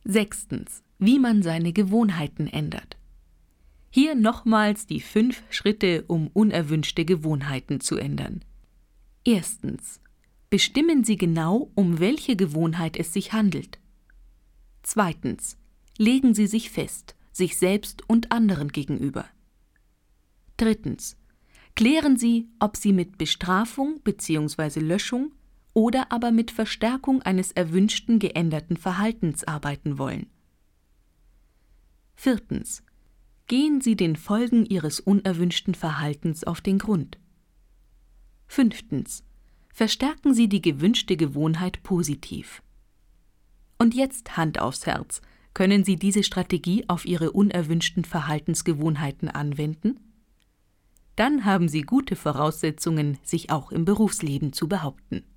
6. Wie man seine Gewohnheiten ändert. Hier nochmals die 5 Schritte, um unerwünschte Gewohnheiten zu ändern. 1. Bestimmen Sie genau, um welche Gewohnheit es sich handelt. 2. Legen Sie sich fest, sich selbst und anderen gegenüber. 3. Klären Sie, ob Sie mit Bestrafung bzw. Löschung oder aber mit Verstärkung eines erwünschten geänderten Verhaltens arbeiten wollen. 4. Gehen Sie den Folgen Ihres unerwünschten Verhaltens auf den Grund. 5. Verstärken Sie die gewünschte Gewohnheit positiv. Und jetzt Hand aufs Herz. Können Sie diese Strategie auf Ihre unerwünschten Verhaltensgewohnheiten anwenden? Dann haben Sie gute Voraussetzungen, sich auch im Berufsleben zu behaupten.